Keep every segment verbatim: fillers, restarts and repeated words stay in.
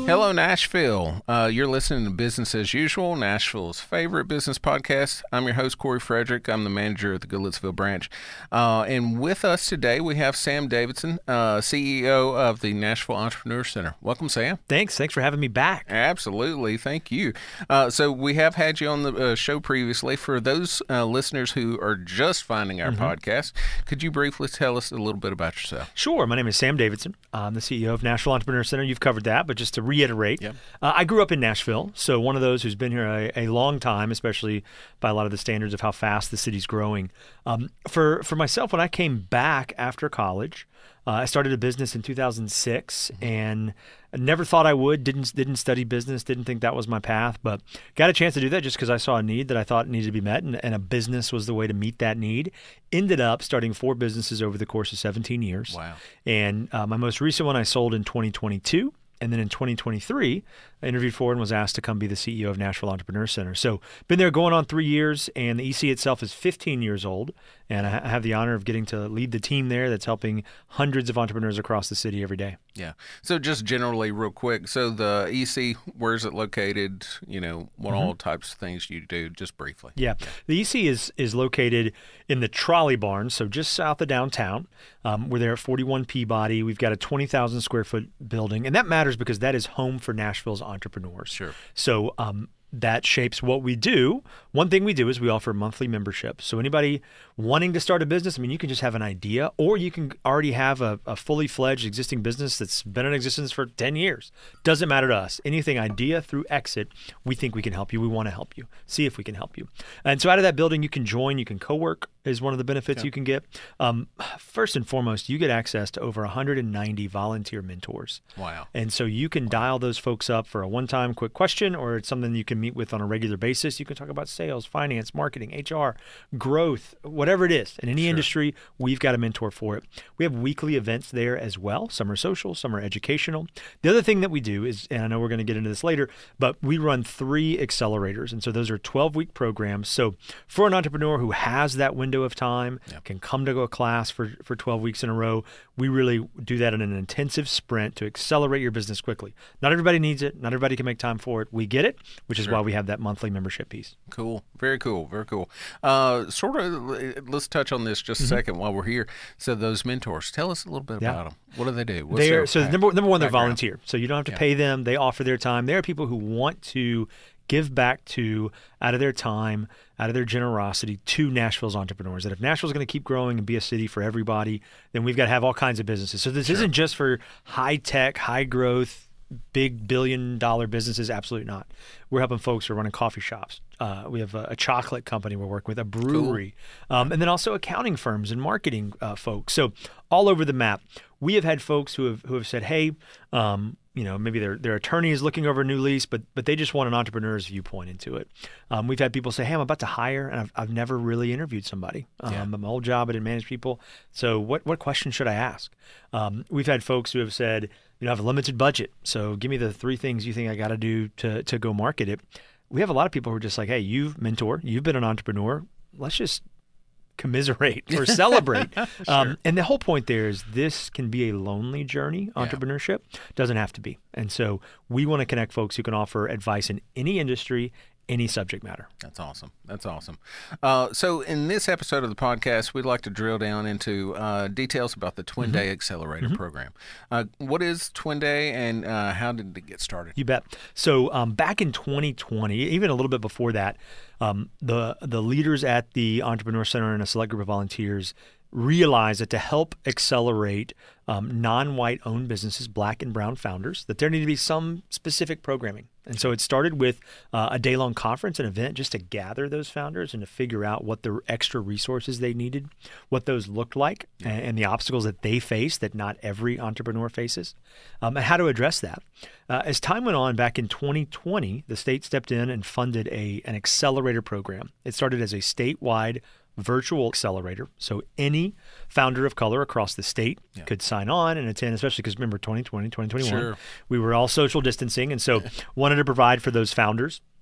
Hello, Nashville. Uh, you're listening to Business as Usual, Nashville's favorite business podcast. I'm your host, Corey Frederick. I'm the manager of the Goodlettsville branch. Uh, and with us today, we have Sam Davidson, uh, C E O of the Nashville Entrepreneur Center. Welcome, Sam. Thanks. Thanks for having me back. Absolutely. Thank you. Uh, so we have had you on the uh, show previously. For those uh, listeners who are just finding our mm-hmm. podcast, could you briefly tell us a little bit about yourself? Sure. My name is Sam Davidson. I'm the C E O of Nashville Entrepreneur Center. You've covered that, but just to reiterate, yep. uh, I grew up in Nashville, so one of those who's been here a, a long time, especially by a lot of the standards of how fast the city's growing. Um, for, for myself, when I came back after college, uh, I started a business in two thousand six, mm-hmm. and I never thought I would, didn't didn't study business, didn't think that was my path, but got a chance to do that just because I saw a need that I thought needed to be met, and, and a business was the way to meet that need. Ended up starting four businesses over the course of seventeen years. Wow. And uh, my most recent one I sold in twenty twenty-two. And then in twenty twenty-three, I interviewed for and was asked to come be the C E O of Nashville Entrepreneur Center. So been there going on three years, and the E C itself is fifteen years old. And I have the honor of getting to lead the team there that's helping hundreds of entrepreneurs across the city every day. Yeah. So just generally real quick, so the E C, where is it located? You know, what mm-hmm. all types of things you do, just briefly. Yeah. The E C is is located in the Trolley Barn, so just south of downtown. Um, we're there at forty-one Peabody. We've got a twenty thousand square foot building, and that matters because that is home for Nashville's entrepreneurs. Sure. So um, that shapes what we do. One thing we do is we offer monthly membership. So anybody wanting to start a business, I mean, you can just have an idea, or you can already have a, a fully fledged existing business that's been in existence for ten years. Doesn't matter to us. Anything idea through exit, we think we can help you. We want to help you. See if we can help you. And so out of that building, you can join. You can co-work is one of the benefits okay. you can get. Um, first and foremost, you get access to over one hundred ninety volunteer mentors. Wow. And so you can wow. dial those folks up for a one-time quick question, or it's something you can meet with on a regular basis. You can talk about sales, finance, marketing, H R, growth, whatever it is. In any sure. industry, we've got a mentor for it. We have weekly events there as well. Some are social, some are educational. The other thing that we do is, and I know we're going to get into this later, but we run three accelerators. And so those are twelve-week programs. So for an entrepreneur who has that window of time, yep. can come to a class for, for twelve weeks in a row, we really do that in an intensive sprint to accelerate your business quickly. Not everybody needs it. Not everybody can make time for it. We get it, which is sure. why we have that monthly membership piece. Cool. Very cool. Very cool. Uh, sort of, let's touch on this just a mm-hmm. second while we're here. So those mentors, tell us a little bit yeah. about them. What do they do? What's they're, their so back, number, number one, they're background? volunteer. So you don't have to yeah. pay them. They offer their time. There are people who want to give back to, out of their time, out of their generosity, to Nashville's entrepreneurs. That if Nashville's going to keep growing and be a city for everybody, then we've got to have all kinds of businesses. So this sure. isn't just for high-tech, high-growth, big billion-dollar businesses. Absolutely not. We're helping folks who are running coffee shops. Uh, we have a, a chocolate company we're working with, a brewery, cool. um, and then also accounting firms and marketing uh, folks. So all over the map. We have had folks who have who have said, hey, um, you know, maybe their their attorney is looking over a new lease, but but they just want an entrepreneur's viewpoint into it. Um, we've had people say, hey, I'm about to hire, and I've, I've never really interviewed somebody. Um, yeah. My old job, I didn't manage people. So what, what questions should I ask? Um, we've had folks who have said, you know, I have a limited budget, so give me the three things you think I got to do to to go market it. We have a lot of people who are just like, hey, you've mentored, you've been an entrepreneur. Let's just commiserate or celebrate. sure. um, and the whole point there is this can be a lonely journey. Entrepreneurship yeah. doesn't have to be. And so we want to connect folks who can offer advice in any industry, any subject matter. That's awesome. That's awesome. Uh, so in this episode of the podcast, we'd like to drill down into uh, details about the Twin Day mm-hmm. Accelerator mm-hmm. program. Uh, what is Twin Day, and uh, how did it get started? You bet. So um, back in twenty twenty, even a little bit before that, um, the the leaders at the Entrepreneur Center and a select group of volunteers realized that to help accelerate um, non-white owned businesses, black and brown founders, that there needed to be some specific programming. And so it started with uh, a day-long conference, an event, just to gather those founders and to figure out what the extra resources they needed, what those looked like, yeah. and, and the obstacles that they face that not every entrepreneur faces, um, and how to address that. Uh, as time went on, back in twenty twenty, the state stepped in and funded a an accelerator program. It started as a statewide virtual accelerator. So any founder of color across the state yeah. could sign on and attend, especially because remember twenty twenty, twenty twenty-one, sure. we were all social distancing. And so wanted to provide for those founders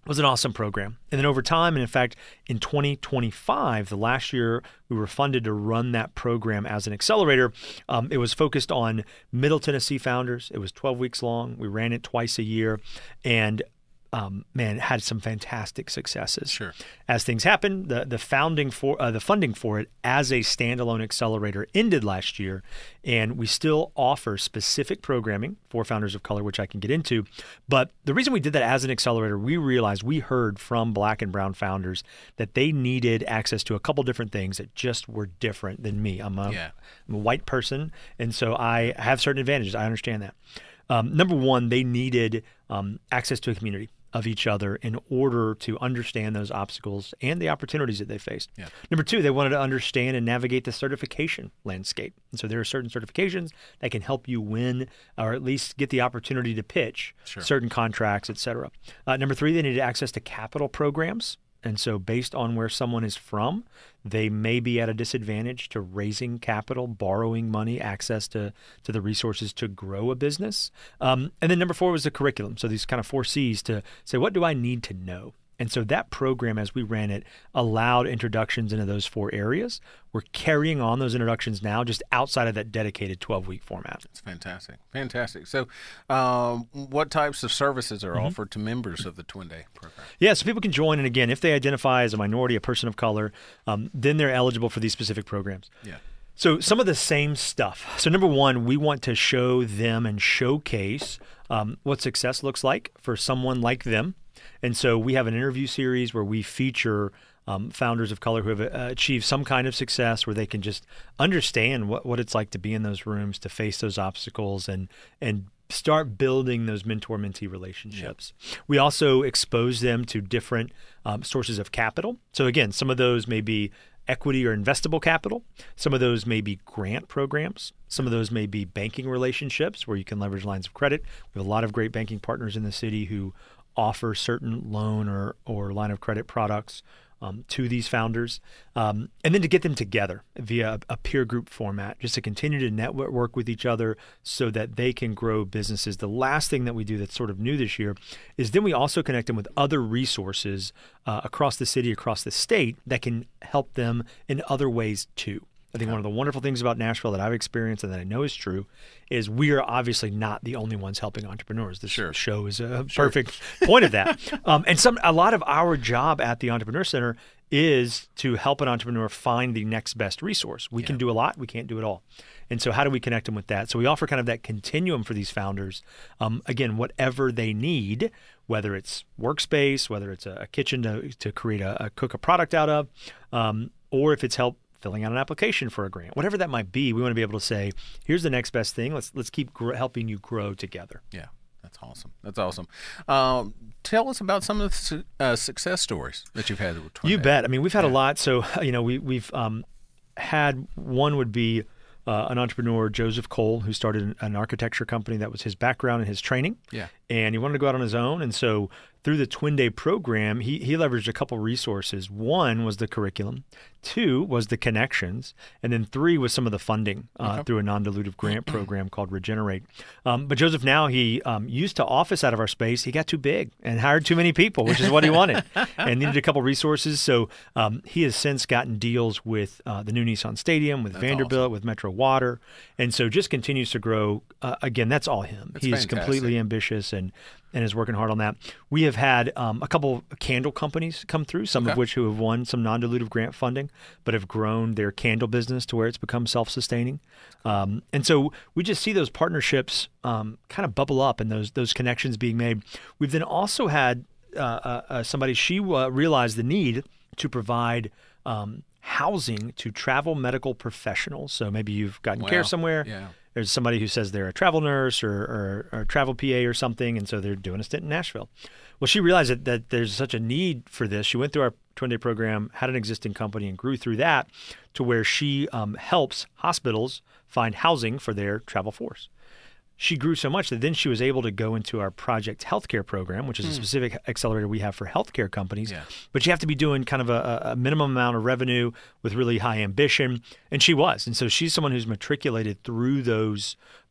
It was an awesome program. And then over time, and in fact, in twenty twenty-five, the last year we were funded to run that program as an accelerator, um, it was focused on Middle Tennessee founders. It was twelve weeks long. We ran it twice a year. And Um, man, had some fantastic successes. Sure. As things happened, the the founding for uh, the funding for it as a standalone accelerator ended last year, and we still offer specific programming for founders of color, which I can get into. But the reason we did that as an accelerator, we realized we heard from Black and brown founders that they needed access to a couple different things that just were different than me. I'm a, Yeah. I'm a white person, and so I have certain advantages. I understand that. Um, number one, they needed um, access to a community of each other in order to understand those obstacles and the opportunities that they faced. Yeah. Number two, they wanted to understand and navigate the certification landscape. And so there are certain certifications that can help you win or at least get the opportunity to pitch Sure. certain contracts, et cetera. Uh, number three, they needed access to capital programs. And so based on where someone is from, they may be at a disadvantage to raising capital, borrowing money, access to, to the resources to grow a business. Um, and then number four was the curriculum. So these kind of four C's to say, what do I need to know? And so that program, as we ran it, allowed introductions into those four areas. We're carrying on those introductions now just outside of that dedicated twelve-week format. That's fantastic. Fantastic. So um, what types of services are Mm-hmm. offered to members of the Twin Day program? Yeah, so people can join. And again, if they identify as a minority, a person of color, um, then they're eligible for these specific programs. Yeah. So some of the same stuff. So number one, we want to show them and showcase um, what success looks like for someone like them. And so we have an interview series where we feature um, founders of color who have uh, achieved some kind of success, where they can just understand what, what it's like to be in those rooms, to face those obstacles, and and start building those mentor-mentee relationships. Yep. We also expose them to different um, sources of capital. So again, some of those may be equity or investable capital. Some of those may be grant programs. Some of those may be banking relationships where you can leverage lines of credit. We have a lot of great banking partners in the city who offer certain loan or, or line of credit products um, to these founders. Um, and then to get them together via a peer group format, just to continue to network with each other so that they can grow businesses. The last thing that we do that's sort of new this year is then we also connect them with other resources uh, across the city, across the state that can help them in other ways too. I think one of the wonderful things about Nashville that I've experienced and that I know is true is we are obviously not the only ones helping entrepreneurs. This Sure. show is a Sure. perfect point of that. Um, and some a lot of our job at the Entrepreneur Center is to help an entrepreneur find the next best resource. We Yeah. can do a lot. We can't do it all. And so how do we connect them with that? So we offer kind of that continuum for these founders. Um, again, whatever they need, whether it's workspace, whether it's a, a kitchen to, to create a, a cook a product out of, um, or if it's help filling out an application for a grant, whatever that might be, we want to be able to say, here's the next best thing. Let's let's keep gr- helping you grow together. Yeah, that's awesome. That's awesome. Um, tell us about some of the su- uh, success stories that you've had with Twin You Day. bet. I mean, we've had Yeah. a lot. So, you know, we, we've um, had one would be uh, an entrepreneur, Joseph Cole, who started an, an architecture company. That was his background and his training. Yeah. And he wanted to go out on his own. And so through the Twin Day program, he, he leveraged a couple resources. One was the curriculum. Two was the connections. And then three was some of the funding uh, Okay. through a non-dilutive grant program called Regenerate. Um, but Joseph now, he um, used to office out of our space. He got too big and hired too many people, which is what he wanted, and needed a couple resources. So um, he has since gotten deals with uh, the new Nissan Stadium, with That's Vanderbilt, awesome. with Metro Water. And so just continues to grow. Uh, again, that's all him. That's He is fantastic. completely ambitious and and is working hard on that. We have had um, a couple candle companies come through, some Okay. of which who have won some non-dilutive grant funding, but have grown their candle business to where it's become self-sustaining. Um, and so we just see those partnerships um, kind of bubble up and those those connections being made. We've then also had uh, uh, uh, somebody, she uh, realized the need to provide um, housing to travel medical professionals. So maybe you've gotten care Wow. somewhere. Yeah. There's somebody who says they're a travel nurse or, or, or a travel P A or something, and so they're doing a stint in Nashville. Well, she realized that, that there's such a need for this. She went through our Twin Day program, had an existing company, and grew through that to where she um, helps hospitals find housing for their travel force. She grew so much that then she was able to go into our Project Healthcare program, which is a specific accelerator we have for healthcare companies. Yeah. But you have to be doing kind of a, a minimum amount of revenue with really high ambition. And she was. And so she's someone who's matriculated through those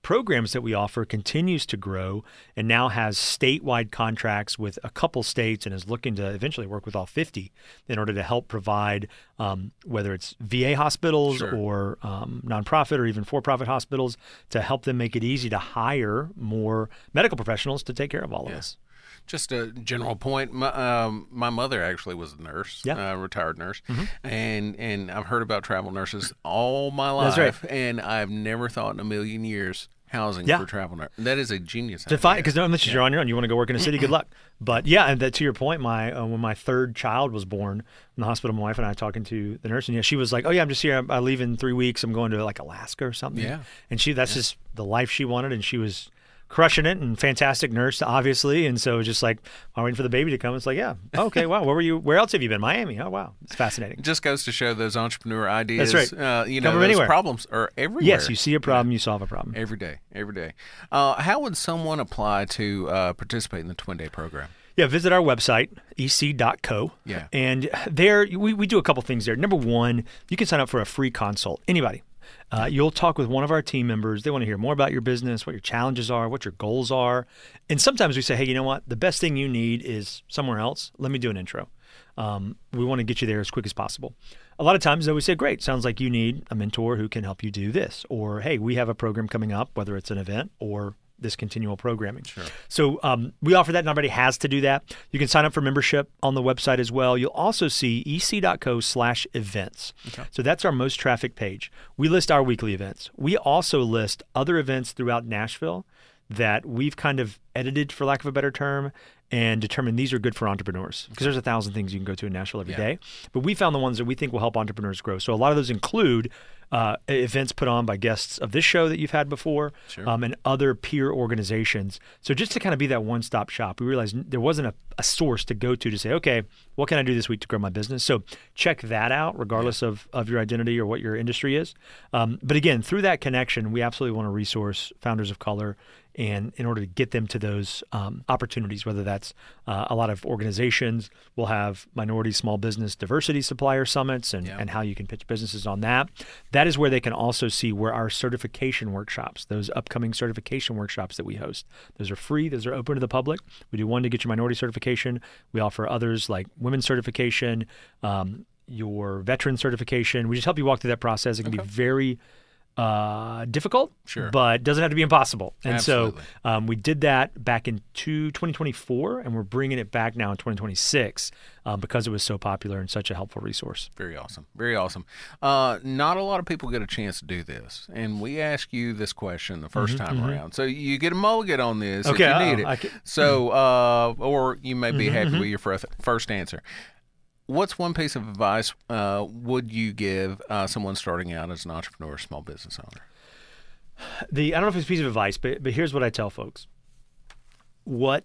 programs that we offer continues to grow and now has statewide contracts with a couple states and is looking to eventually work with all fifty in order to help provide, um, whether it's V A hospitals Sure. or um, nonprofit or even for-profit hospitals, to help them make it easy to hire more medical professionals to take care of all Yeah. of us. Just a general point. My, um, my mother actually was a nurse, Yeah. uh, retired nurse, Mhm. and and I've heard about travel nurses all my life, That's right. and I've never thought in a million years housing Yeah. for travel nurse. That is a genius To find, idea. because unless you're on your own, you want to go work in a city, good luck. But yeah, and that, to your point, my uh, when my third child was born in the hospital, my wife and I talking to the nurse, and yeah, she was like, "Oh yeah, I'm just here. I, I leave in three weeks. I'm going to like Alaska or something." Yeah. And she, that's just the life she wanted, and she was crushing it and fantastic nurse, obviously. And so just like, I'm waiting for the baby to come. It's like, yeah, okay, wow. Where were you? Where else have you been? Miami. Oh wow, it's fascinating. It just goes to show those entrepreneur ideas. That's right. Uh, you Come know, from those anywhere. problems are everywhere. Yes, you see a problem, you solve a problem. every day, every day. Uh, how would someone apply to uh, participate in the Twin Day program? Yeah, visit our website, e c dot co. Yeah. And there, we, we do a couple things there. Number one, you can sign up for a free consult. Anybody. Uh, you'll talk with one of our team members. They want to hear more about your business, what your challenges are, what your goals are. And sometimes we say, hey, you know what? The best thing you need is somewhere else. Let me do an intro. Um, we want to get you there as quick as possible. A lot of times, though, we say, great, sounds like you need a mentor who can help you do this. Or, hey, we have a program coming up, whether it's an event or this continual programming. Sure. So um, we offer that. and Everybody has to do that. You can sign up for membership on the website as well. You'll also see e c dot co slash events. Okay. So that's our most traffic page. We list our weekly events. We also list other events throughout Nashville that we've kind of edited, for lack of a better term, and determined these are good for entrepreneurs. Because there's a thousand things you can go to in Nashville every Yeah. day. But we found the ones that we think will help entrepreneurs grow. So a lot of those include uh, events put on by guests of this show that you've had before, Sure. um, and other peer organizations. So just to kind of be that one-stop shop, we realized there wasn't a, a source to go to to say, okay, what can I do this week to grow my business? So check that out, regardless of, of your identity or what your industry is. Um, but again, through that connection, we absolutely want to resource founders of color, and in order to get them to those um, opportunities, whether that's uh, a lot of organizations will have minority small business diversity supplier summits and, Yeah. and how you can pitch businesses on that. That is where they can also see where our certification workshops, those upcoming certification workshops that we host, those are free. Those are open to the public. We do one to get your minority certification. We offer others like women's certification, um, your veteran certification. We just help you walk through that process. It can Okay. be very uh, difficult, Sure. but doesn't have to be impossible. And Absolutely. so um, we did that back in two, twenty twenty-four, and we're bringing it back now in twenty twenty-six um, because it was so popular and such a helpful resource. Very awesome. Very awesome. Uh, not a lot of people get a chance to do this. And we ask you this question the 1st time around. So you get a mulligan on this Okay, if you uh-oh, need it. I ca- so, uh, or you may be happy with your first, first answer. What's one piece of advice uh, would you give uh, someone starting out as an entrepreneur or small business owner? The I don't know if it's a piece of advice, but but here's what I tell folks: what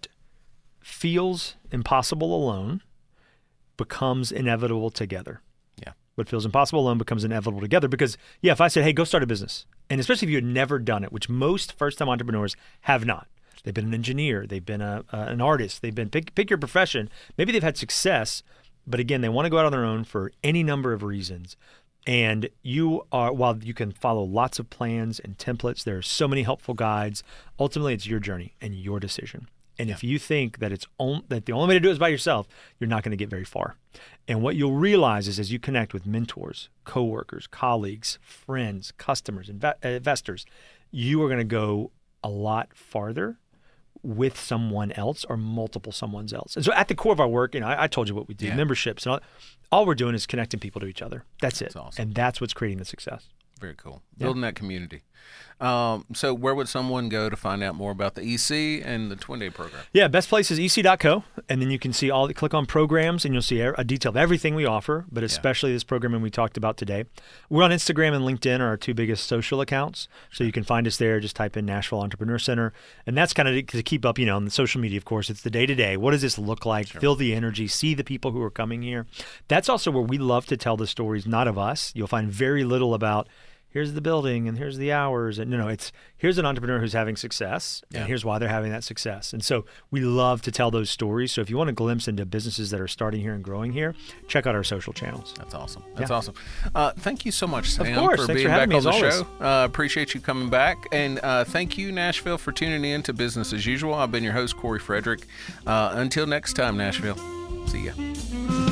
feels impossible alone becomes inevitable together. Yeah. What feels impossible alone becomes inevitable together. Because yeah, if I said, "Hey, go start a business," and especially if you had never done it, which most first-time entrepreneurs have not. They've been an engineer, they've been a, uh, an artist, they've been pick pick your profession. Maybe they've had success, but again, they want to go out on their own for any number of reasons. And you are, while you can follow lots of plans and templates, there are so many helpful guides. Ultimately, it's your journey and your decision. And if you think that it's on, that the only way to do it is by yourself, you're not going to get very far. And what you'll realize is as you connect with mentors, coworkers, colleagues, friends, customers, inve- investors, you are going to go a lot farther with someone else or multiple someone's else. And so at the core of our work, you know, I, I told you what we do, Yeah. memberships. And all, all we're doing is connecting people to each other. That's, That's it. awesome. And that's what's creating the success. Very cool. Building that community. Um, so where would someone go to find out more about the E C and the Twin Day program? Yeah, best place is e c dot co, and then you can see all the, click on programs, and you'll see a detail of everything we offer, but especially this programming we talked about today. We're on Instagram and LinkedIn are our two biggest social accounts, so you can find us there. Just type in Nashville Entrepreneur Center, and that's kind of to keep up, you know, on the social media, of course. It's the day-to-day. What does this look like? Feel the energy, see the people who are coming here. That's also where we love to tell the stories, not of us. You'll find very little about, here's the building and here's the hours. And no, no, it's here's an entrepreneur who's having success Yeah. and here's why they're having that success. And so we love to tell those stories. So if you want a glimpse into businesses that are starting here and growing here, check out our social channels. That's awesome. That's Yeah. awesome. Uh, thank you so much, Sam, course. for Thanks being for having back me, on the as show. Uh, appreciate you coming back. And uh, thank you, Nashville, for tuning in to Business as Usual. I've been your host, Corey Frederick. Uh, until next time, Nashville. See ya.